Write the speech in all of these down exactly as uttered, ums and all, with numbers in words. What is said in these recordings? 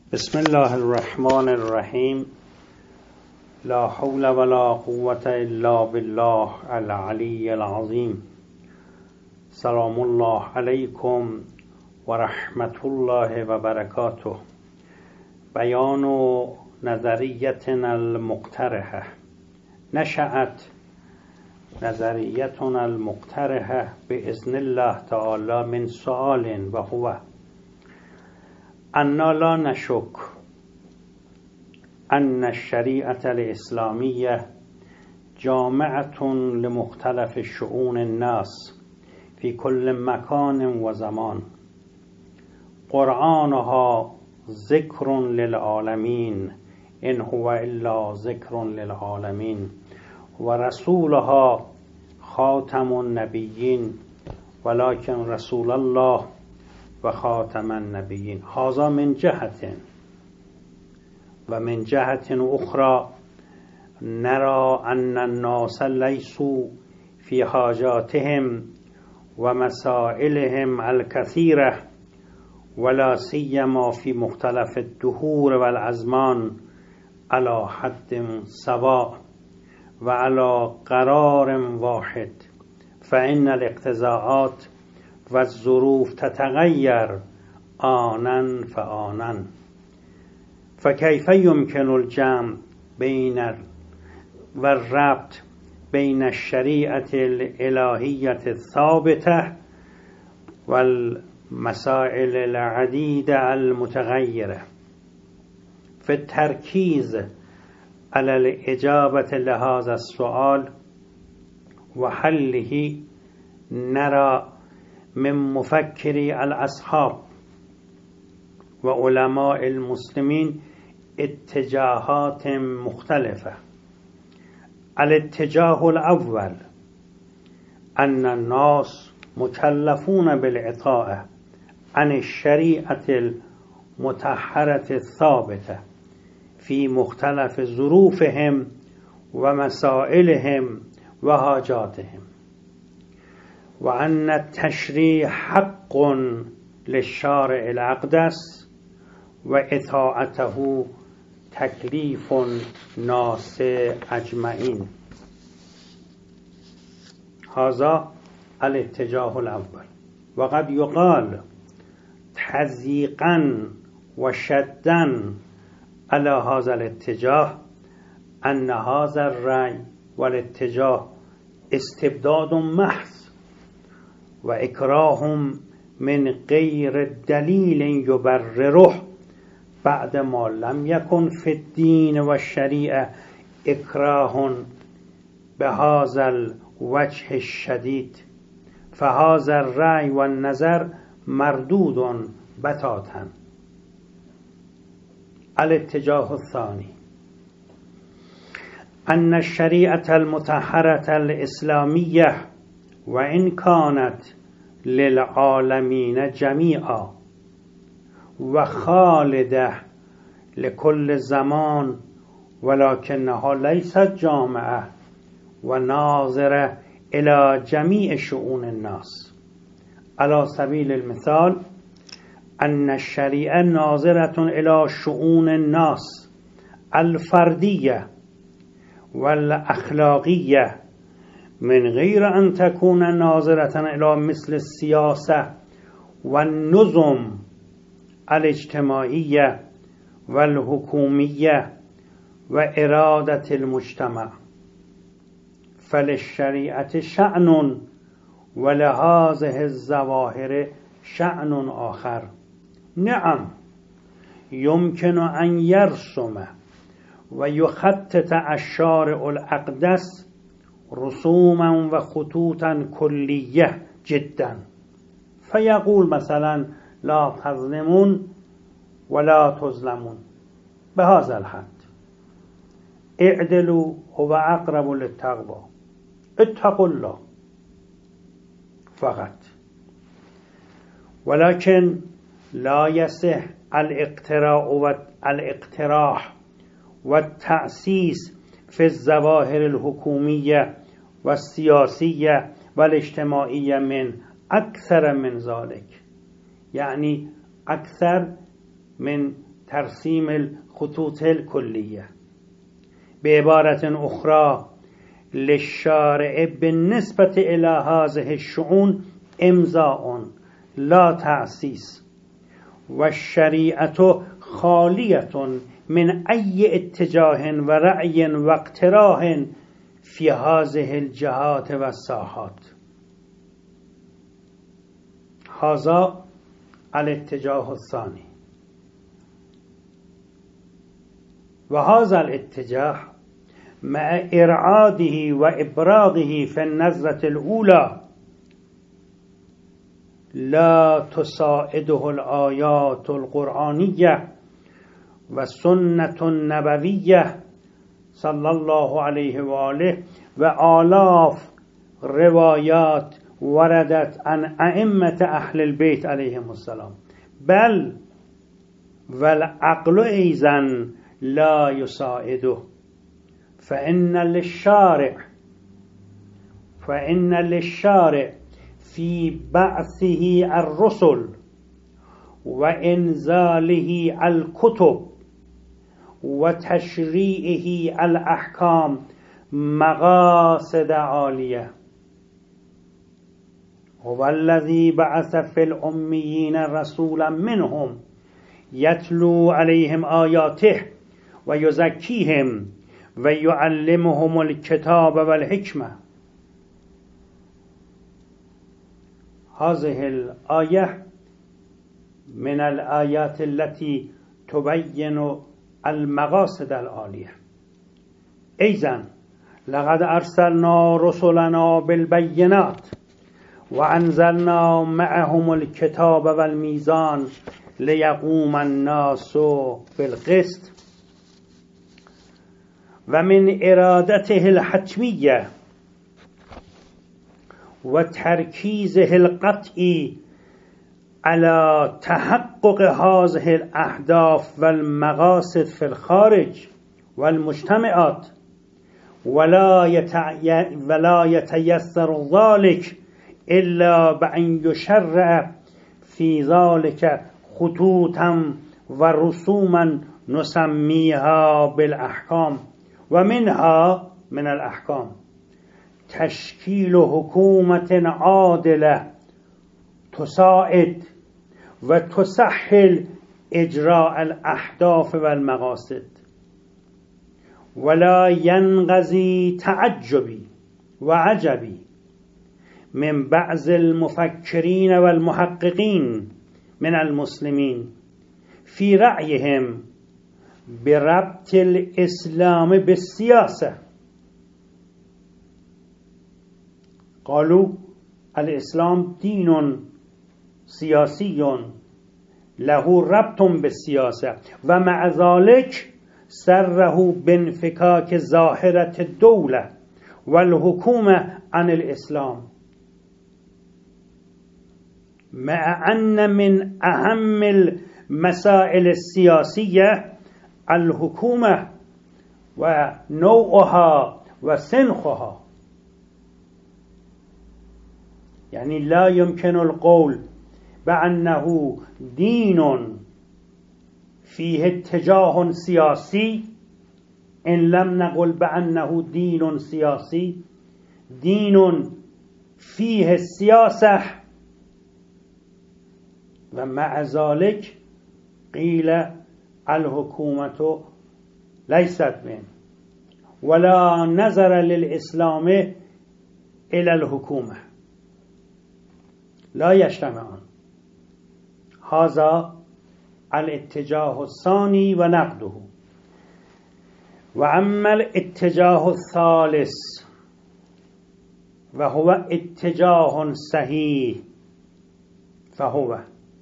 بسم الله الرحمن الرحیم. لا حول ولا قوة الا بالله العلی العظیم. سلام الله علیکم و رحمت الله و برکاته. بیان نظریتنا المقترحه. نشأت نظریتنا المقترحه بإذن الله تعالی من سؤال و هو أننا لا نشك أن الشريعة الإسلامية جامعة لمختلف شؤون الناس في كل مكان وزمان. قرآنها ذكر للعالمين إن هو إلا ذكر للعالمين، ورسولها خاتم النبيين ولكن رسول الله و خاتم النبیین. هذا من جهة و من جهة أخرى نرى أن الناس ليسوا في حاجاتهم ومسائلهم الكثيرة ولا سيما في مختلف الدهور والأزمان على حد سواء وعلى قرار واحد، فإن الاقتضاءات و الظروف تتغیر آنا فآنا. فكيف يمكن الجمع بين والربط بين الشريعة الإلهية الثابتة والمسائل العديدة المتغيرة؟ في التركيز على الإجابة لهذا السؤال وحله نرى من مفكري الأصحاب وعلماء المسلمين اتجاهات مختلفة. الاتجاه الأول أن الناس مكلفون بالإطاعة عن الشريعة المطهرة الثابتة في مختلف ظروفهم ومسائلهم وحاجاتهم، وأن التشريع حق للشارع الأقدس وإطاعته تكليف ناس أجمعين. هذا الاتجاه الأول. وقد يقال تضييقا وشدا على هذا الاتجاه أن هذا الرأي والاتجاه استبداد محض و اکراهم من غیر دلیل یبرره بعد ما لم یکن فی الدین و الشریعه اکراه بهذا الوجه الشدید، فهذا الرأی و النظر مردود بتاتا. الاتجاه الثاني أن الشريعة المطهرة الإسلامية وإن كانت للعالمين جميعا وخالدة لكل زمان ولكنها ليست جامعة وناظرة إلى جميع شؤون الناس. على سبيل المثال أن الشريعة ناظرة إلى شؤون الناس الفردية والأخلاقية من غير أن تكون ناظرة إلى مثل السياسة والنظم الاجتماعية والحكومية وإرادة المجتمع. فللشريعة شأن ولهذه الظواهر شأن آخر. نعم يمكن أن يرسم ويخطط الشارع الأقدس رسوما و خطوطا کلیه جدا، فیقول مثلا لا تظلمون ولا تظلمون بهذا الحد، اعدلوا هو اقرب للتقوى، اتقوا الله فقط. ولكن لا يصح الاقتراع والاقتراح والتأسيس في الظواهر الحكومية والسياسية والاجتماعية من أكثر من ذلك، يعني أكثر من ترسيم الخطوط الكلية. بعبارة أخرى للشارع بالنسبة إلى هذه الشؤون إمضاء لا تأسيس، والشريعة خالية من أي اتجاه ورأي واقتراح في هذه الجهات والساحات. هذا الاتجاه الثاني. وهذا الاتجاه مع إرعاده وإبراغه في النظرة الأولى لا تساعده الآيات القرآنية والسنة النبوية صلى الله عليه وآله وآلاف روايات وردت عن أئمة أهل البيت عليهم السلام، بل والعقل أيضا لا يساعده. فإن للشارع فإن للشارع في بعثه الرسل وإنزاله الكتب وتشريعه الأحكام مقاصد عالية. هو الذي بعث في الأميين رسولا منهم يتلو عليهم آياته ويزكيهم ويعلمهم الكتاب والحكمة. هذه الآية من الآيات التي تبين المقاصد العالية. إذن لقد أرسلنا رسلنا بالبينات وأنزلنا معهم الكتاب والميزان ليقوم الناس بالقسط. ومن إرادته الحتمية وتركيزه القطعي على تحقق هذه الأهداف والمقاصد في الخارج والمجتمعات، ولا ولا يتيسر ذلك إلا بأن يشرع في ذلك خطوطا ورسوما نسميها بالأحكام. ومنها من الأحكام تشكيل حكومة عادلة تساعد وتسهل إجراء الأهداف والمقاصد، ولا ينقضي تعجبي وعجبي من بعض المفكرين والمحققين من المسلمين في رأيهم بربط الإسلام بالسياسة. قالوا الإسلام دين سياسي له ربط بالسياسة، ومع ذلك سره بانفكاك ظاهرة الدولة والحكومة عن الإسلام، مع أن من أهم المسائل السياسية الحكومة ونوعها وسنخها. يعني لا يمكن القول بأنه دين فيه اتجاه سياسي إن لم نقل بأنه دين سياسي. دين فيه السياسة ومع ذلك قيل الحكومة ليست من، ولا نظر للإسلام إلى الحكومة، لا يجتمعان. هذا الاتجاه الثاني ونقده. وأما الاتجاه الثالث وهو اتجاه صحيح، فهو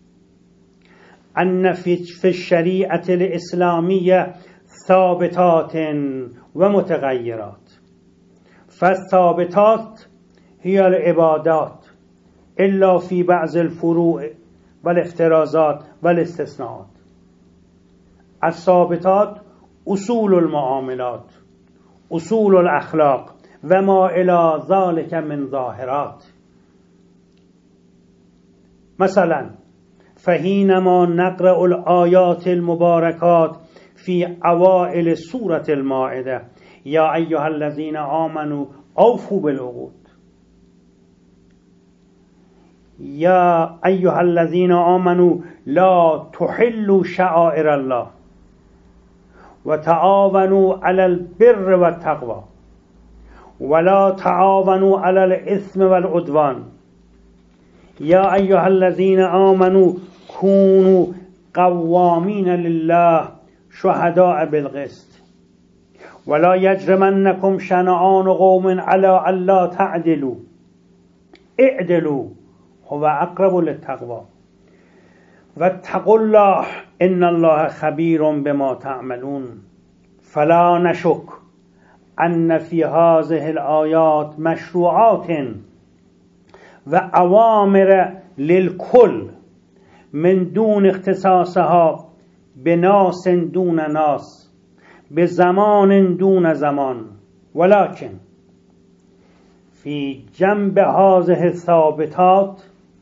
أن في الشريعة الإسلامية ثابتات ومتغيرات. فالثابتات هي العبادات إلا في بعض الفروع والافترازات والاستثناءات. الثابتات أصول المعاملات، أصول الأخلاق، وما إلى ذلك من ظاهرات. مثلا فحینما نقرأ الآیات المبارکات فی اوائل سورة المائده یا ایها الذین آمنوا اوفوا بالعقود یا ایها الذین آمنوا لا تحلوا شعائر الله و تعاونوا علی البر و التقوی ولا تعاونوا علی الاثم والعدوان یا ایها الذین آمنوا كونوا قوامین لله شهداء بالقسط ولا یجرمنکم شنآن قوم علی الا تعدلوا اعدلوا هو اقرب للتقوی واتقوا الله ان الله خبیر بما تعملون فلا نشک ان فی هذه الآیات مشروعات و اوامر للکل من دون اختصاصها بناس دون ناس بزمان دون زمان ولكن في جنب هذه الثابتات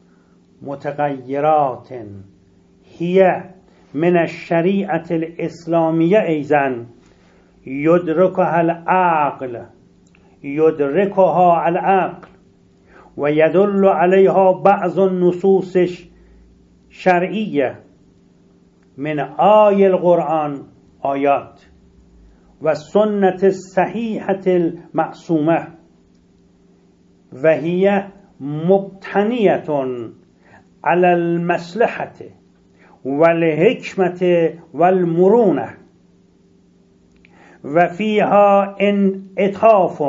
متغيرات هي من الشريعة الإسلامية أيضا يدركها العقل يدركها العقل ويدل عليها بعض النصوص الشرعية من آي القرآن آيات والسنة الصحيحة المعصومة وهي مبتنية على المصلحة والحكمة والمرونة وفيها انعطاف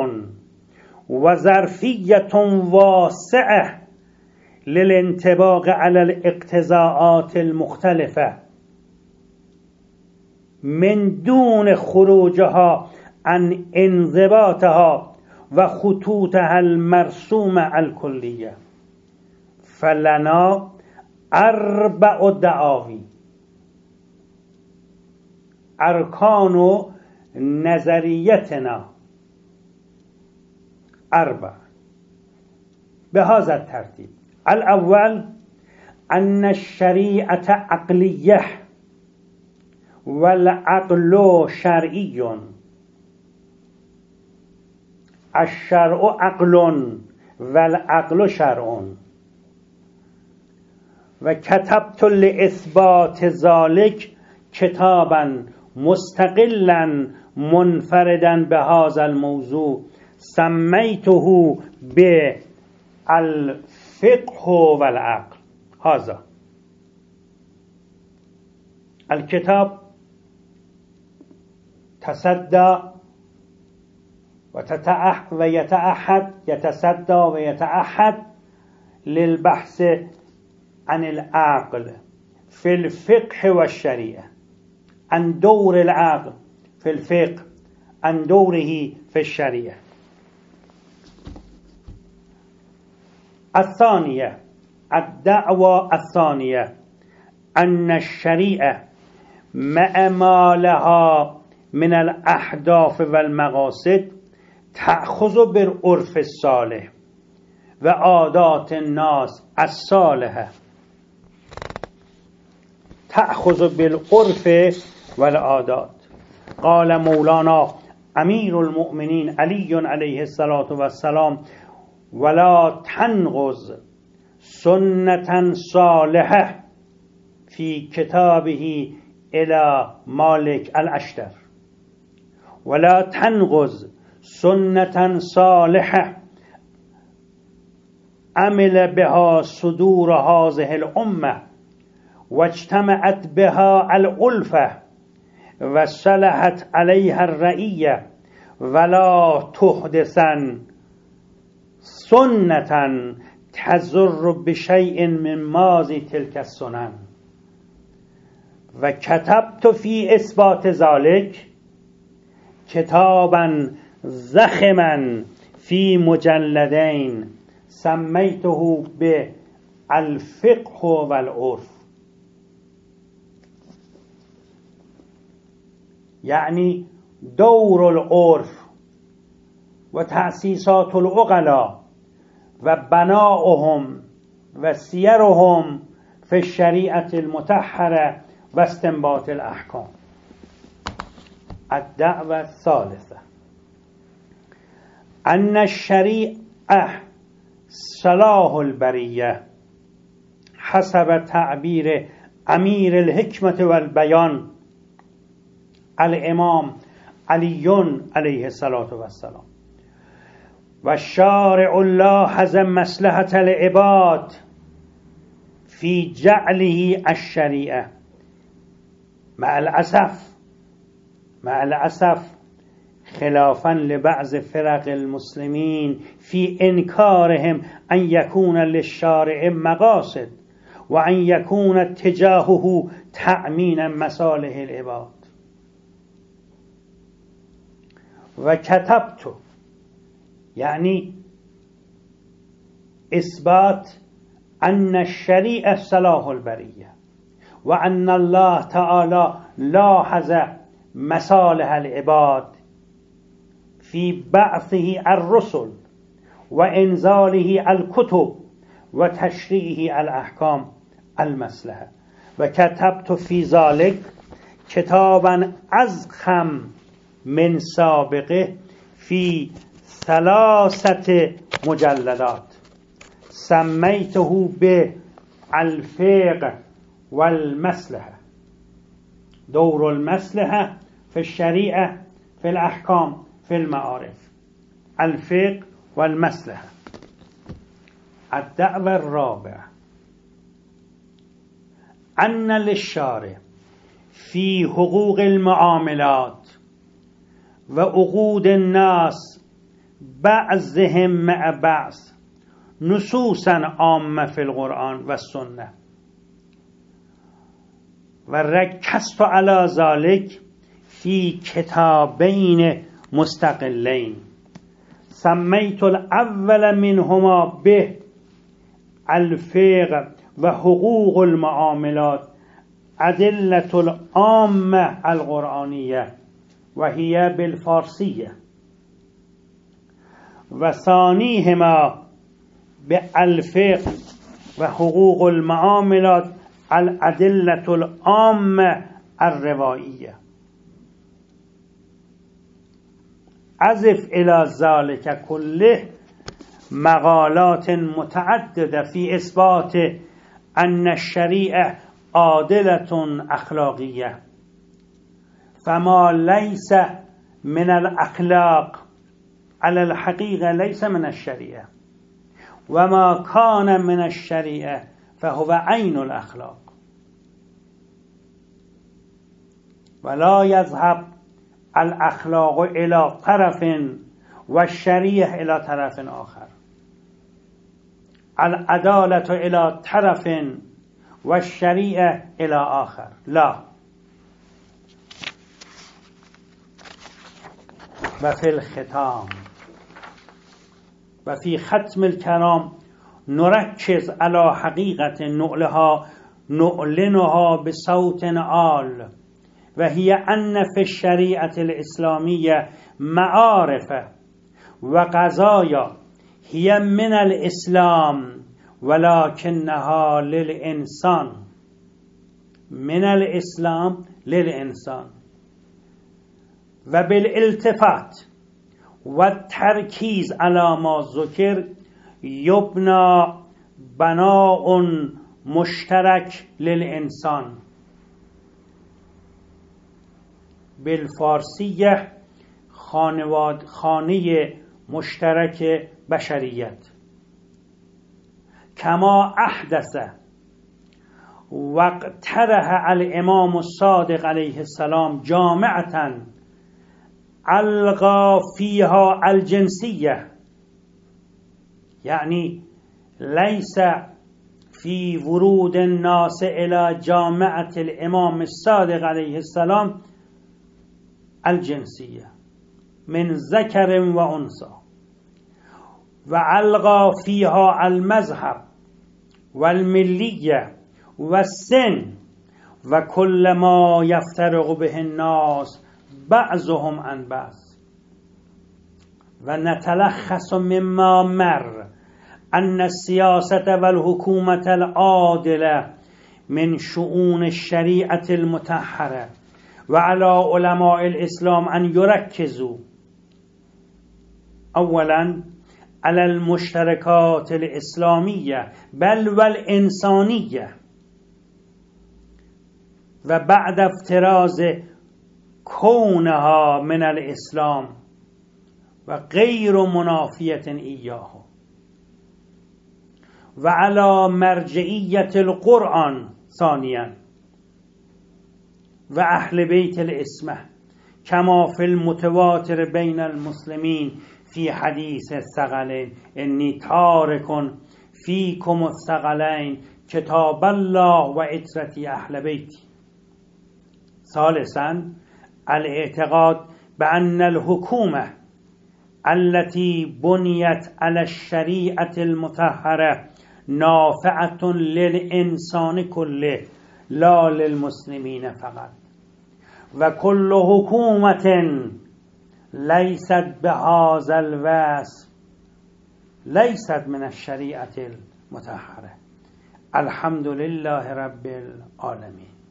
وظرفية واسعة للانطباق على الاقتضاءات المختلفة من دون خروجها عن انضباطها و خطوطها المرسومة الكلية فلنا اربع دعاوی ارکان نظریتنا اربع بهذا الترتيب الاول ان الشريعة عقلية والعقل شرعي الشرع عقل والعقل شرع وكتبت لإثبات ذلك كتابا مستقلا منفردا بهذا الموضوع سميته بالفقه والعقل. هذا الكتاب تصدى ويتأحد يتصدى ويتأحد للبحث عن العقل في الفقه والشريعة، عن دور العقل في الفقه، عن دوره في الشريعة. الثانية الدعوة الثانية أن الشريعة مع ما لها من الأهداف والمقاصد تأخذ بالعرف الصالح وعادات الناس الصالحة، تأخذ بالعرف والعادات. قال مولانا أمير المؤمنين علي عليه الصلاة والسلام: ولا تنقض سنة صالحة في كتابه إلى مالك الأشتر، ولا تنقض سنة صالحة عمل بها صدور هذه الأمة واجتمعت بها الألفة وصلحت عليها الرعية، ولا تحدثا سنة تضر بشيء من ماضي تلك السنن. وكتبت في إثبات ذلك كتابا زخما في مجلدين سميته بالفقه والعرف، يعني دور العرف وتأسيسات العقلاء وبناؤهم وسيرهم في الشريعة المطهرة واستنباط الأحكام. الدعوة الثالثة أن الشريعة صلاح البرية حسب تعبير أمير الحكمة والبيان الإمام علي عليه الصلاة والسلام. والشارع لاحظ مصلحة العباد في جعله الشريعة. مع الأسف مع الأسف خلافا لبعض فرق المسلمين في إنكارهم أن يكون للشارع مقاصد وأن يكون اتجاهه تأمين مصالح العباد. وكتبت يعني إثبات أن الشريعة صلاح البرية، وأن الله تعالى لاحظ مصالح العباد في بعثه الرسل وإنزاله الكتب وتشريعه الأحكام المصلحة. وكتبت في ذلك كتابا أضخم من سابقه في ثلاثة مجلدات سميته بالفقه والمصلحة، دور المصلحة في الشريعة في الأحكام في المعارف، الفقه والمصلحة. الدعوة الرابعة أن للشارع في حقوق المعاملات وعقود الناس بعضهم مع بعض نصوصا عامة في القرآن والسنة، وركزت على ذلك في كتابين مستقلين. سميت الأول منهما به الفقه وحقوق المعاملات أدلة العامة القرآنية وهي بالفارسية، وثانيهما بالفقه وحقوق المعاملات الأدلة العامة الروائية. أضف إلى ذلك كله مقالات متعددة في إثبات أن الشريعة عادلة أخلاقية، فما ليس من الأخلاق على الحقيقة ليس من الشريعة، وما كان من الشريعة فهو عين الأخلاق. ولا يذهب الأخلاق إلى طرف والشريعة إلى طرف آخر، العدالة إلى طرف والشريعة إلى آخر، لا. وفي الختام وفي ختم الكلام نركز على حقيقة نقلها نعلنها بصوت عال، وهي أن في الشريعة الإسلامية معارف وقضايا هي من الإسلام ولكنها للإنسان، من الإسلام للإنسان. وبالالتفات والتركيز على ما ذكر يبنى بناء مشترك للإنسان. بالفارسية خانواد خانه مشترك بشریت، كما أحدث واقترح الإمام الصادق عليه السلام جامعة ألغى فيها الجنسية، يعني ليس في ورود الناس إلى جامعة الإمام الصادق عليه السلام الجنسية من ذكر وأنثى، وألغى فيها المذهب والملية والسن وكل ما يفترق به الناس بعضهم عن بعض. ونتلخص مما مر أن السياسة والحكومة العادلة من شؤون الشريعة المطهرة وعلى علماء الإسلام أن يركزوا أولا على المشتركات الإسلامية بل والإنسانية، وبعد افتراض كونها من الإسلام وغير منافية إياه، وعلى مرجعية القرآن ثانيا وأهل بيت الإسمة كما في المتواتر بين المسلمين في حديث الثقلين إني تارك فيكم الثقلين كتاب الله وعترتي أهل بيتي. ثالثا الاعتقاد بأن الحكومة التي بنيت على الشريعة المطهرة نافعة للإنسان كله لا للمسلمين فقط، وكل حكومة ليست بهذا الوصف ليست من الشريعة المطهرة. الحمد لله رب العالمين.